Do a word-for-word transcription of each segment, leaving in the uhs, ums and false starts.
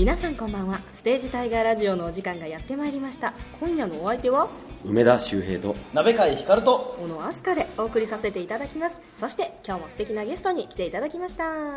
皆さんこんばんは。ステージタイガーラジオのお時間がやってまいりました。今夜のお相手は梅田修平と鍋貝光と小野飛鳥でお送りさせていただきます。そして今日も素敵なゲストに来ていただきました。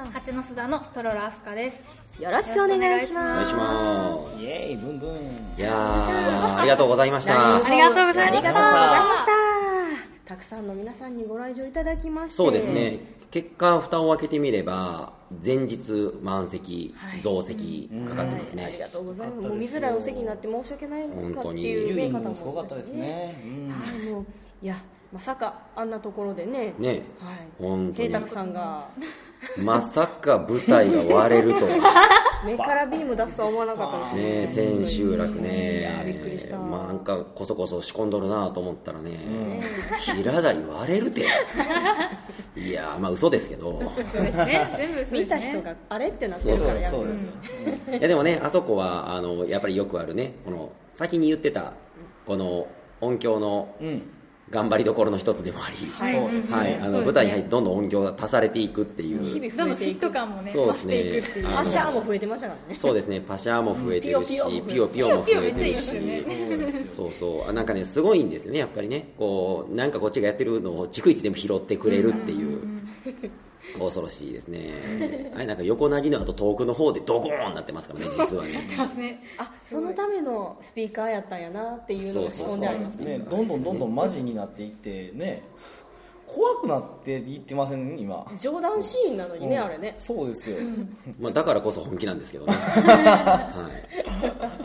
八の巣田のトロロアスカです。 よろしくお願いします。 お願いします。 イエーイブンブン。 いやーありがとうございました。 ありがとうございました。 ありがとうございました。たくさんの皆さんにご来場いただきまして、 そうですね、結果蓋を開けてみれば前日満席、はい、増席かかってますね、 はい、ありがとうございます。もう見づらいお席になって申し訳ないのかっていうね方もすごかったですね、うん、 はい、もういやまさかあんなところでねね、はい、 本当に平沢さんがまさか舞台が割れると目からビーム出すとは思わなかったですね。 ね、千秋楽ね、 いやびっくりした。 まあ、なんかこそこそ仕込んどるなと思ったらね、うん、平台割れるていやまあ嘘ですけどそうですね、全部嘘ですね。 見た人があれってなってるからやる。 そうですよ、 うん、いやでもねあそこはあのやっぱりよくあるね、この先に言ってたこの音響の、うん頑張りどころの一つでもあり、 はい、 はい、あの舞台に入ってどんどん音響が足されていくっていう、 日々 どんどんフィット感もねそうですね、 増していくっていうパシャーも増えてましたからね。 そうですね、パシャーも増えてるし、 うん、 ピヨピヨも増えてるし、 そうそうなんかねすごいんですよね、やっぱりね、こうなんかこっちがやってるのを逐一でも拾ってくれるっていう、うん恐ろしいですね。あれなんか横なぎの後遠くの方でドゴーンなってますからね、実はね。 なってますね。 あ、そのためのスピーカーやったんやなっていうのが仕込んでありますね。 どんどんどんどんマジになっていってね、怖くなっていってません今。 冗談シーンなのにね、うん、あれね。 そうですよ。 まあだからこそ本気なんですけどね。はい。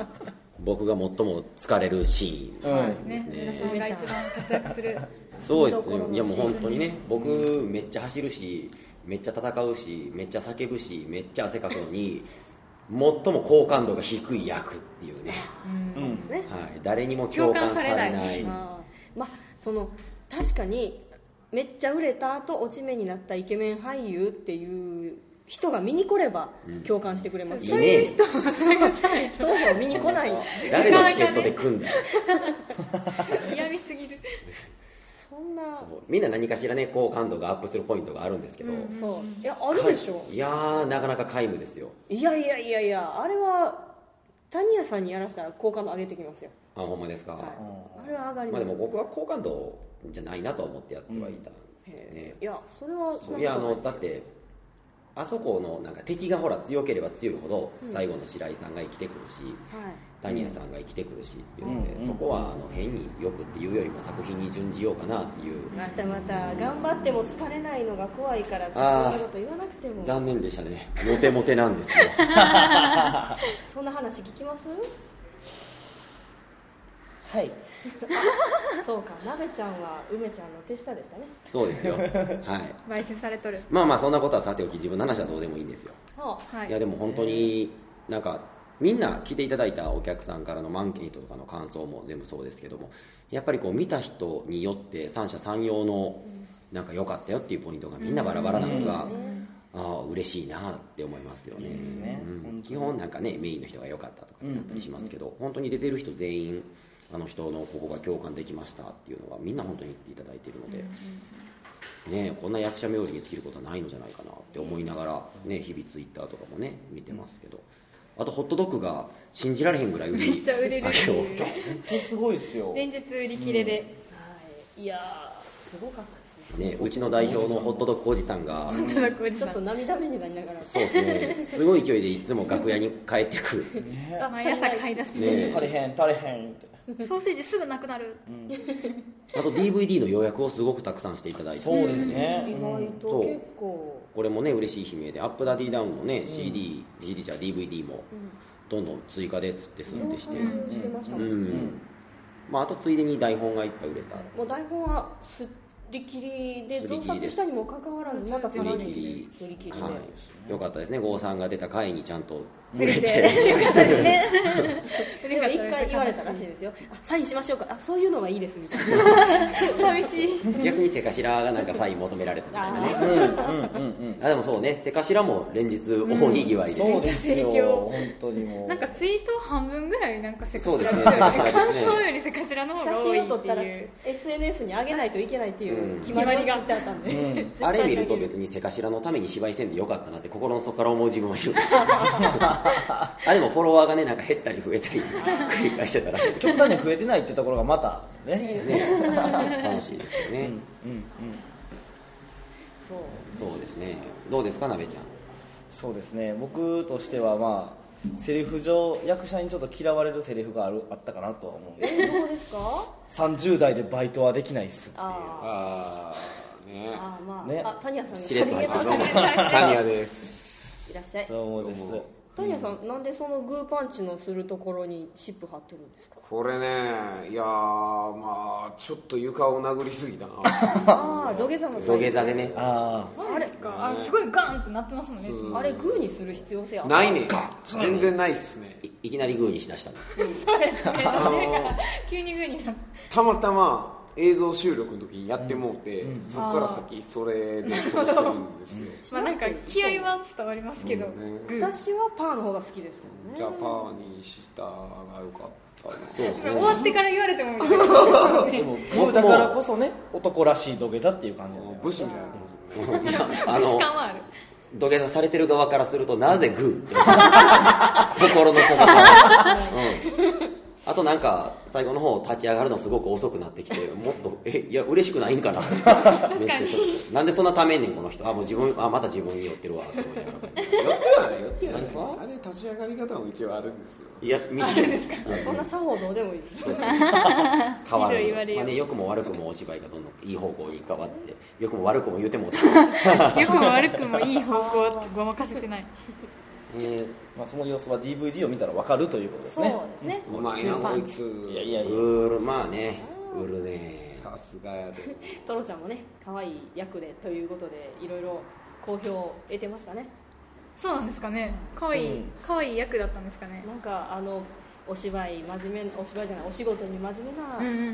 僕が最も疲れるシーンですね。 皆さんが一番活躍する。 そうですね。いやもう本当にね、僕めっちゃ走るし。めっちゃ戦うしめっちゃ叫ぶしめっちゃ汗かくのに最も好感度が低い役っていうね、 うん、そうですね、はい、 誰にも共感されない、 共感されない。まあ、その確かにめっちゃ売れた後落ち目になったイケメン俳優っていう人が見に来れば共感してくれます、 うん、そういう人も探したいそうそう見に来ない誰のチケットで来んだよ嫌味すぎるそんなそうみんな何かしらね好感度がアップするポイントがあるんですけど、うん、 そういやあるでしょ。 いやーなかなか皆無ですよ。 いやいやいやいやあれは谷谷さんにやらせたら好感度上げてきますよ。 あほんまですか、はい、 あれは上がります。 まあでも僕は好感度じゃないなと思ってやってはいたんですけどね、 うん、いやそれはそんなことないですよ。 いやあのだってあそこのなんか敵がほら強ければ強いほど最後の白井さんが生きてくるし、うん、谷谷さんが生きてくるしっていうので、うん、そこはあの変によくっていうよりも作品に準じようかなっていう。 またまた頑張っても好かれないのが怖いからってそんなこと言わなくても。 残念でしたね。モテモテなんですよそんな話聞きます？ はいそうか、なべちゃんは梅ちゃんの手下でしたね。 そうですよ、はい、 買収されとる。 まあまあそんなことはさておき自分の話はどうでもいいんですよ、はあ、いやでも本当になんかみんな来ていただいたお客さんからのアンケートとかの感想も全部そうですけども、やっぱりこう見た人によって三者三様のなんか良かったよっていうポイントがみんなバラバラなのが、ああ嬉しいなって思いますよね。いいですね、うん、基本なんかねメインの人が良かったとかってなったりしますけど、本当に出てる人全員あの人のここが共感できましたっていうのはみんな本当に言っていただいているので、ね、こんな役者冥利に尽きることはないのじゃないかなって思いながら、ね、日々ツイッターとかもね見てますけど、あとホットドッグが信じられへんぐらい売りめっちゃ売れるっていう。 本当すごいですよ。 連日売り切れで、 うん、はい、いやすごかったですね。 ね、うちの代表のホットドッグおじさんがちょっと涙目になりながらそうですね、すごい勢いでいつも楽屋に帰ってくる、 ね、毎朝買い出しね、足りへん足りへんってソーセージすぐなくなる、うん、 あと ディーブイディー の予約をすごくたくさんしていただいて、 そうですね、 意外と結構これもね嬉しい悲鳴で、アップダディダウンのね、うん、シーディー、シーディー じゃ ディーブイディー もどんどん追加ですってすってして、 うん、してましたもん、うんうん、 まあ、あとついでに台本がいっぱい売れた。 もう台本はす売り切りで増刷したにもかかわらずまたさらに売り切りで、はい、よかったですね。郷さんが出た回にちゃんと売れてよかったですねでも一回言われたらしいですよ、あサインしましょうか、あそういうのはいいですみたいな寂しい。 逆に瀬頭がなんかサイン求められたみたいなね。うんうんうんうん、あでもそうね、瀬頭も連日大にぎわいで、 うん、そうですよ本当にもうなんかツイート半分ぐらいなんか瀬頭そうですね、 感想より瀬頭の方が多いっていう。写真を撮ったらエスエヌエス に上げないといけないっていう決まりがあってあったんで、うん、 あれ見ると別に瀬頭のために芝居せんでよかったなって心の底から思う自分はいるんですよあでもフォロワーがねなんか減ったり増えたり繰り返してたらしい。 極端に増えてないってところがまたねね楽しいですよね。うんうんうん、 そうそうですね。どうですかなべちゃん。 そうですね、僕としてはまあセリフ上役者にちょっと嫌われるセリフがあるあったかなとは思うんですけど、 えどうですか？ さんじゅう代でバイトはできないっすっていう。 ああねあまあ、 ね、 あタニヤさんしれっと入ってどうもタニヤです。 いらっしゃい。 どうもです。 タニヤさん、なんでそのグーパンチのするところにチップ貼ってるんですか？ これね、いやーまあちょっと床を殴りすぎたな。 ああ土下座の土下座でね。 ああれですか、あすごいガーンってなってますもんね。 あれグーにする必要性ある？ ないね。全然ないっすね。 い, いきなりグーにしだしたんです。 そうですね。 あの急にグーになって。 たまたま映像収録の時にやってもうて、うん、そこから先それで通してるんですよ。 まあなんか気合は伝わりますけど、ね、 私はパーの方が好きですけどね。 じゃあパーにしたがよかったです。 そうですね。 終わってから言われてもいいですね、でもグーだからこそね男らしい土下座っていう感じなん武士みたいな。 いやあの感はある。 土下座されてる側からするとなぜグーって心の底から、うんあとなんか最後の方立ち上がるのすごく遅くなってきてもっとえいや嬉しくないんかなって確かになんでそんなためんねんこの人あもう自分あまた自分に寄ってるわって思いながら寄ってはない寄ってはないですかあれ立ち上がり方も一応あるんですよ。 いや見てるんですかそんな作法どうでもいいです。 そうそう変わる言われよまあね良くも悪くもお芝居がどんどんいい方向に変わって良くも悪くも言うてもうた良くも悪くもいい方向ってごまかせてない。 えーまあ、その様子は ディーブイディー を見たら分かるということですね。 そうですね。 うまいなこいつ。 いやいやいやうるまあねうるねさすがやで。 トロちゃんもね可愛い役でということでいろいろ好評を得てましたね。 そうなんですかね。可愛い可愛い役だったんですかね。 なんかあのお芝居真面目お芝居じゃないお仕事に真面目な、 うんうんうん、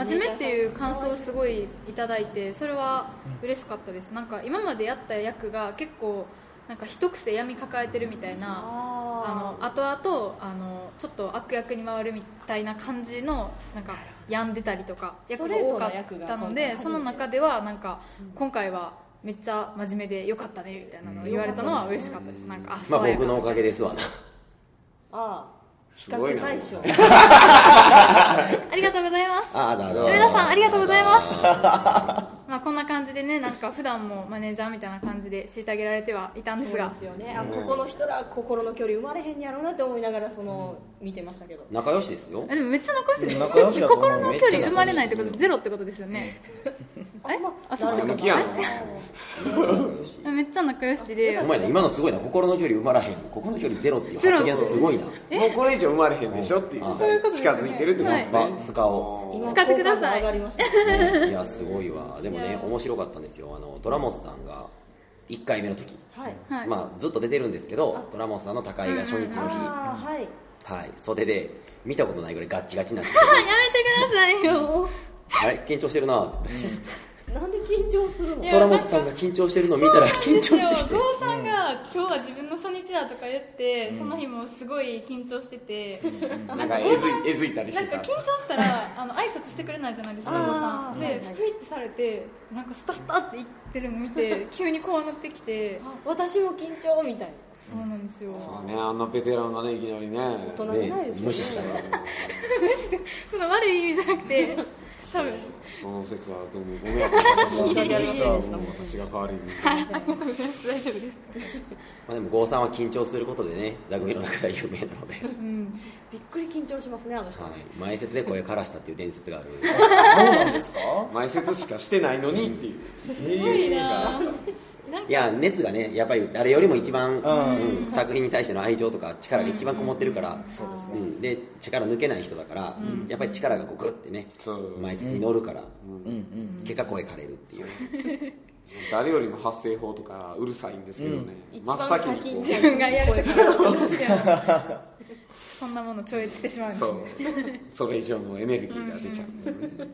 真面目っていう感想をすごいいただいてそれは嬉しかったです。なんか今までやった役が結構なんか一癖闇抱えてるみたいなあの後々あのちょっと悪役に回るみたいな感じのなんか病んでたりとか役が多かったのでその中ではなんか今回はめっちゃ真面目でよかったねみたいなのを言われたのは嬉しかったです。なんかあまあ僕のおかげですわな。 ああ比較対象ありがとうございます。 あどうぞ上田さんありがとうございますまあこんな感じでねなんか普段もマネージャーみたいな感じで虐げられてはいたんですがそうですよね。あここの人ら心の距離生まれへんやろうなって思いながらその見てましたけど仲良しですよ。 あでもめっちゃ仲良しです仲良しだと思う心の距離生まれないってことゼロってことですよねあれあそっちか抜きやんめっちゃ仲良しでお前ね今のすごいな心の距離埋まらへん心の距離ゼロっていう発言すごいな。 もうこれ以上生まれへんでしょっていうそういうことですね近づいてるってことね、 まあ使おう今使ってください好感度上がりましたいやすごいわ。でもね面白かったんですよ。あのトラモスさんがいっかいめの時、 はいはいまあ、ずっと出てるんですけどトラモスさんの高井が初日の日、 あーはいはい、袖で見たことないぐらいガッチガチになっててやめてくださいよあれ緊張してるなってなんで緊張するの？ いやトラモスさんが緊張してるのを見たら緊張してきて郷さんが今日は自分の初日だとか言って、うん、その日もすごい緊張してて、 うん、なんかえずいえずいたりしてた。 なんか緊張したらあの挨拶してくれないじゃないですか郷さんで、はいはい、ふいってされてなんかスタスタって言ってるの見て急にこうなってきて私も緊張みたいな。 そうなんですよ。 そうねあんなベテランがねいきなりね大人げないですよね。 無視したらその悪い意味じゃなくて多分その説はどうもご迷惑をおかけしました。 申し訳ありませんでした。 私が代わりにはい、ありがとうございます大丈夫ですまあでも郷さんは緊張することでね座組の中で有名なので、 うん、 びっくり緊張しますねあの人、 はい、前説で声からしたっていう伝説があるそうなんですか前説しかしてないのにっていうすごいな。 いや熱がねやっぱり誰よりも一番、 うんうん、作品に対しての愛情とか力が一番こもってるから、 そうですね、 うん、で力抜けない人だから、うん、やっぱり力がこうグッてねそう前説に乗るから、 うんうん、 結果声枯れるっていう誰よりも発声法とかうるさいんですけどね、 うん、 真っ先にこう自分がやるときはどうしてもそんなもの超越してしまうんですそうそれ以上のエネルギーが出ちゃうんですねね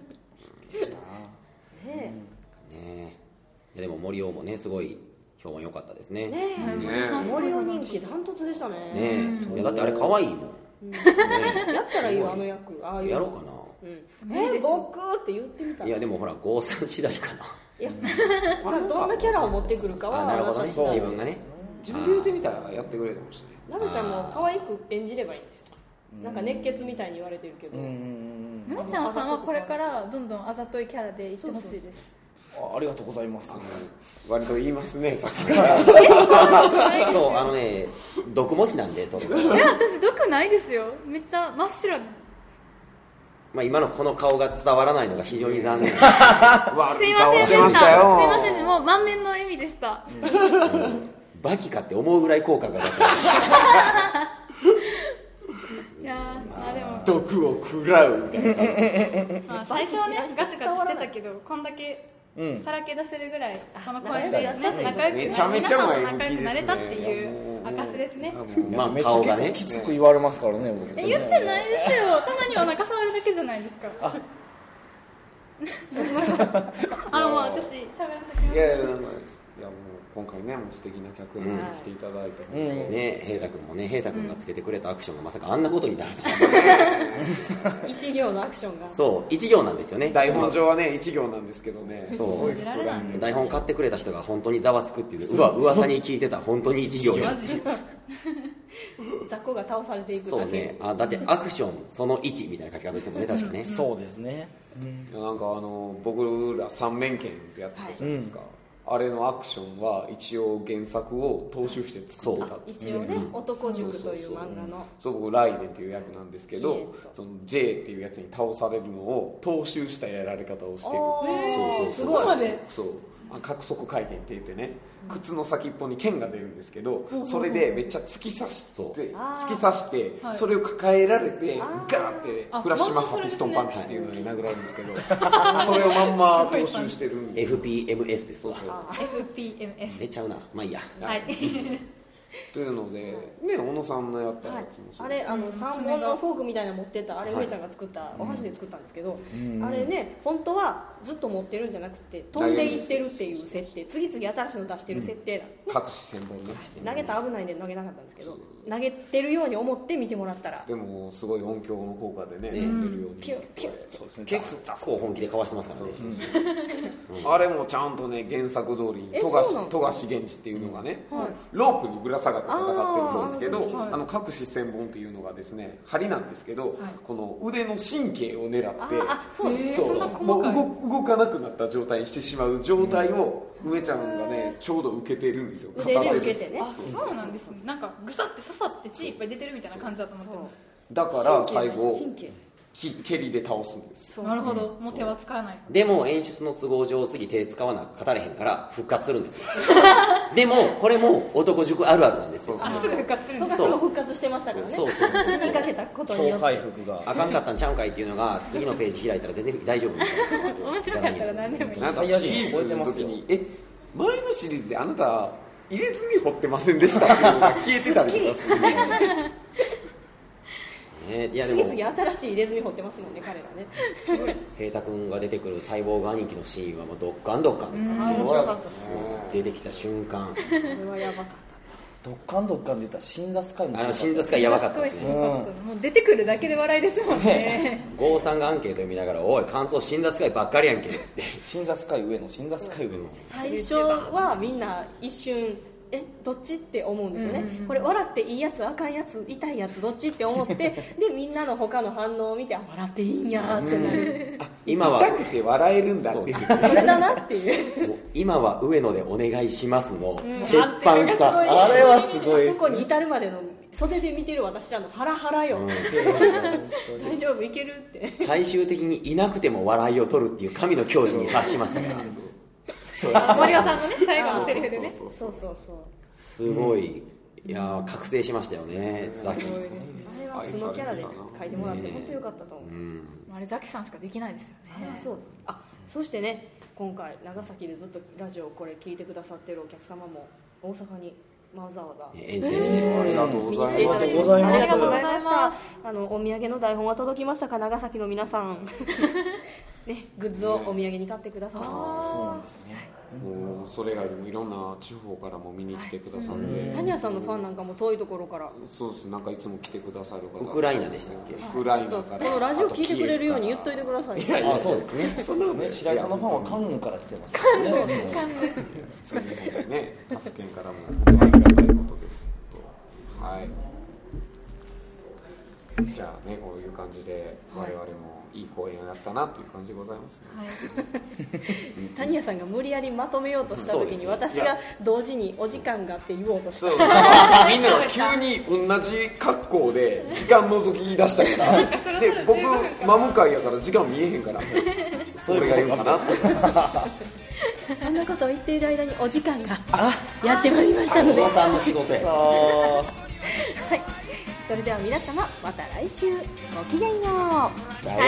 ねえでも森尾もねすごい評判良かったですね。 ねねえ森尾人気ダントツでしたね。 ねえいやだってあれ可愛いもん、 うんね、やったらいいよあの役ああいうやろうかな、 うん、え僕って言ってみたらいやでもほら郷さん次第かな。 いやさどんなキャラを持ってくるかはあなるほどね私自分がね自分で言ってみたらやってくれるかもしれない。 なべちゃんも可愛く演じればいいんですよ。なんか熱血みたいに言われてるけど、なべちゃんさんはこれからどんどんあざといキャラでいってほしいです。 あ, ありがとうございます。 割と言いますね、さっきからそう、あのね、毒持ちなんで、とる。 いや、私毒ないですよ。めっちゃ真っ白。 まあ今のこの顔が伝わらないのが非常に残念。 すいませんでした。すいません、もう満面の笑みでした。 うん、バキかって思うぐらい効果が出てる。 いやー、あでも毒を食らうみたいな。まあ最初はねガチガチしてたけど、こんだけさらけ出せるぐらい、この声で仲良くめちゃめちゃ前向きですね。 仲良くなれたっていう証ですね。 まあめっちゃ結構きつく言われますからね。僕え言ってないですよ。たまにお腹触るだけじゃないですか。あ、あもう私喋らせてください。 いやいやなんです。いやもう今回ねもう素敵な客演さんに来ていただいて、 うん、ね平太君もね平太君がつけてくれたアクションがまさかあんなことになるとは一行のアクションがそう一行なんですよね。 台本上はね一行なんですけどね。 そう台本買ってくれた人が本当にざわつくっていう、うわ噂に聞いてた本当に一行や雑魚が倒されていくだけ。 そうね、あだってアクションそのいちみたいな書き方ですもんね、確かね。 そうですね、 うん、なんかあの僕ら三面剣ってやってたじゃないですか、はい、あれのアクションは一応原作を踏襲して作ったって一応ね、うん、男塾という漫画のそう僕ライデンっていう役なんですけど、その J っていうやつに倒されるのを踏襲したやられ方をしてる。 そうそうすごいね。そう角側回転って言ってね、靴の先っぽに剣が出るんですけど、それでめっちゃ突き刺して突き刺してそれを抱えられてガーってフラッシュマッハピストンパンチっていうのに殴られるんですけど、それをまんま踏襲してるんでエフピーエムエス です。 そうそうエフピーエムエス出ちゃうな、まあいいや。 はいというのでね、小野さんのやったやつもそう、はい、あれあのさんぼんのフォークみたいなの持ってったあれ上ちゃんが作ったお箸で作ったんですけど、あれね本当はずっと持ってるんじゃなくて飛んでいってるっていう設定、次々新しいの出してる設定だ、 うん、隠し戦法ね。 投げたら危ないんで投げなかったんですけど、投げてるように思って見てもらったら、 でもすごい音響の効果でね、出るようにピュッピュッ、 そうですね、結構本気でかわしてますからね。 うん、あれもちゃんとね原作通りに富樫源氏っていうのがね、はい、ロープにぶら下がって戦ってるそうですけど、あ, あの隠し千本っていうのがですね針なんですけど、はい、この腕の神経を狙って、 あそうですね、 そうもう 動, 動かなくなった状態にしてしまう状態を梅ちゃんがねちょうど受けてるんですよ。 腕で受けてね。 あそうなんですね。なんかグサって刺さって血いっぱい出てるみたいな感じだと思ってました。 だから最後蹴りで倒すんです。 なるほど、もう手は使わない。 でも演出の都合上次手使わな勝たれへんから復活するんですよでもこれも男塾あるあるなんですよ。 あすぐ復活するんです。 富樫も復活してましたからね。 そうそうそう死にかけたことによって超回復があかんかったんちゃうんかいっていうのが次のページ開いたら全然大丈夫みたいな面白かったら何でもいい。 なんかシリーズの時にえ前のシリーズであなた入れ墨掘ってませんでしたっていうのが消えてたりとかするね、いやでも次々新しい入れ墨掘ってますもんね彼らね。 平太君が出てくるサイボーグ兄貴のシーンはもうドッカンドッカンですからね。面白かったですね。 出てきた瞬間これはやばかった。 ドッカンドッカンで言ったらシンザスカイもあのシンザスカイやばかったですね。 うん、もう出てくるだけで笑いですもんね。 郷さんがアンケート読みながらおい感想シンザスカイばっかりやんけってシンザスカイ上のシンザスカイ上の最初はみんな一瞬えどっちって思うんですよね、うんうん、これ笑っていいやつあかんやつ痛いやつどっちって思ってでみんなの他の反応を見てあ笑っていいんやってなる、 うん、あ今は痛くて笑えるんだっていう そ, それだなっていうもう今は上野でお願いしますの、うん、鉄板さあれはすごい、 ね、あそこに至るまでの袖で見てる私らのハラハラよ、うん、大丈夫いけるって最終的にいなくても笑いを取るっていう神の境地に達しましたから森尾さんのね最後のセリフでねそうそうそうすごい、いや覚醒しましたよね、 すごいですね。 あれは素のキャラで書いてもらって本当良かったと思う、 うん、 あれザキさんしかできないですよね。 あそうです。あそしてね今回長崎でずっとラジオこれ聞いてくださってるお客様も大阪にわざわざ遠征してありがとうございます。 ありがとうございました。あのお土産の台本は届きましたか長崎の皆さんねグッズをお土産に買ってください。 そうなんですね。 もうそれ以外にもいろんな地方からも見に来てくださって、 谷谷さんのファンなんかも遠いところからそうです。なんかいつも来てくださる方ウクライナでしたっけ。 ウクライナからこのラジオ聞いてくれるように言っといてください。 いやいやそうですね。 そんなことね白井さんのファンはカンヌから来てますカンヌカンヌ普通にね他県からも本当ありがたいことですはい。じゃあね、こういう感じで我々もいい公演をやったなという感じでございますね。はい、 谷谷さんが無理やりまとめようとした時に、私が同時にお時間がって言おうとした。 そうみんなが急に同じ格好で時間覗き出したから、で僕真向かいやから時間見えへんから、それが言うかな。 そんなことを言っている間にお時間がやってまいりましたので、 お父さんの仕事や。 はい。それでは皆様、また来週ごきげんよう。 さようなら。